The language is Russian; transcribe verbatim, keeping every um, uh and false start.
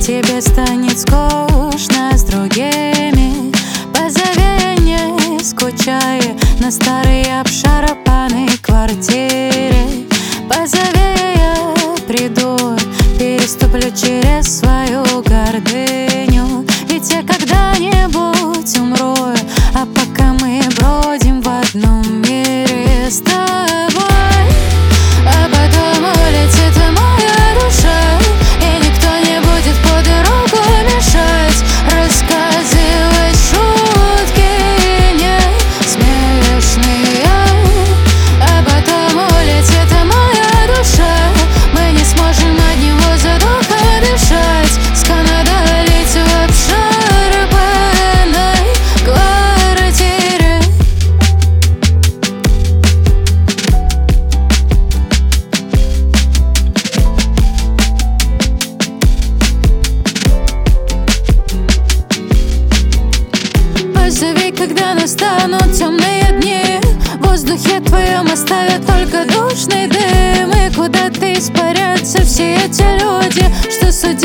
тебе станет скучно с другими. Позови, не скучая, на старой обшарпанной квартире. Позови, я приду, переступлю через свою гордыню. Ведь я когда-нибудь умру, а пока мы бродим в одном мире с тобой. А потом улетит моя душа, и никто не будет по дорогу мешать рассказывать шутки не смешные. А потом улетит моя душа, мы не сможем от него задолго дышать, сканадалить в обшарпанной квартире. Позови, когда настанут темные дни, в воздухе твоем оставят только душный дым. И куда-то испарятся все эти люди, что судьбы